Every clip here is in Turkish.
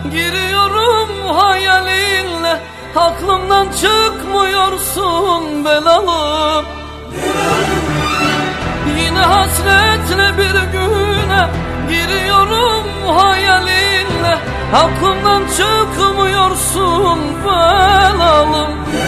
giriyorum hayalinle, aklımdan çıkmıyorsun belalım. Yine hasretle bir güne giriyorum hayalinle, aklımdan çıkmıyorsun belalım.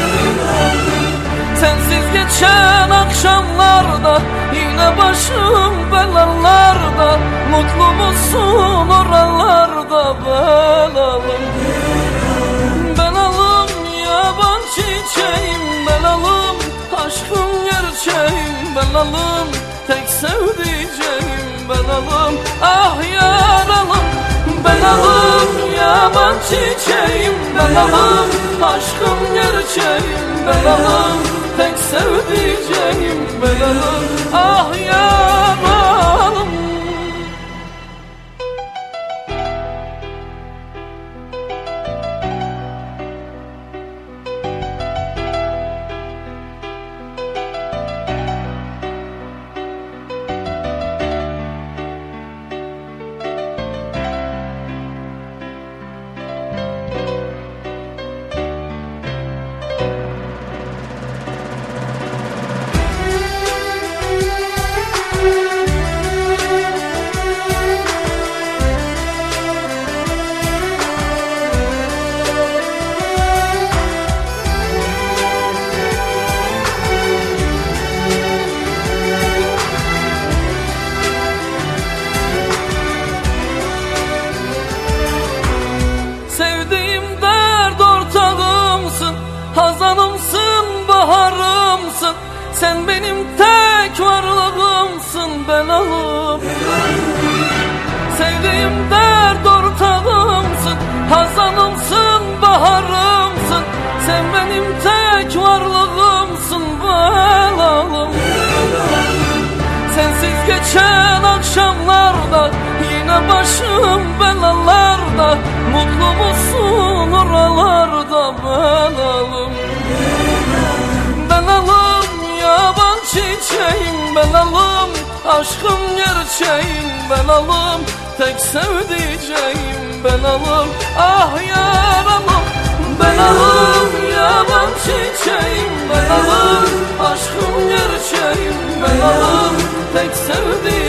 Sensiz geçen akşamlarda yine başım belalarda, mutlu musun oralarda belalım? Belalım yaban çiçeğim belalım, aşkım gerçeğim belalım, tek sevdiceğim belalım. Ah yaralım belalım, yaban çiçeğim belalım, aşkım gerçeğim belalım, tek sevdiceğim belalım. Ah yaralım. Sevdiğim dert ortağımsın, hazanımsın, baharımsın, sen benim tek varlığımsın belalım. Sevdiğim dert ortağımsın, hazanımsın, baharımsın, sen benim tek varlığımsın belalım. Sensiz geçen akşamlarda yine başım belalarda, mutlu musun oralarda belalım? Belalım yaban çiçeğim belalım, aşkım gerçeğim belalım, tek sevdiceğim belalım. Ah yaralım belalım, yaban çiçeğim belalım, aşkım gerçeğim belalım, tek sevdiceğim.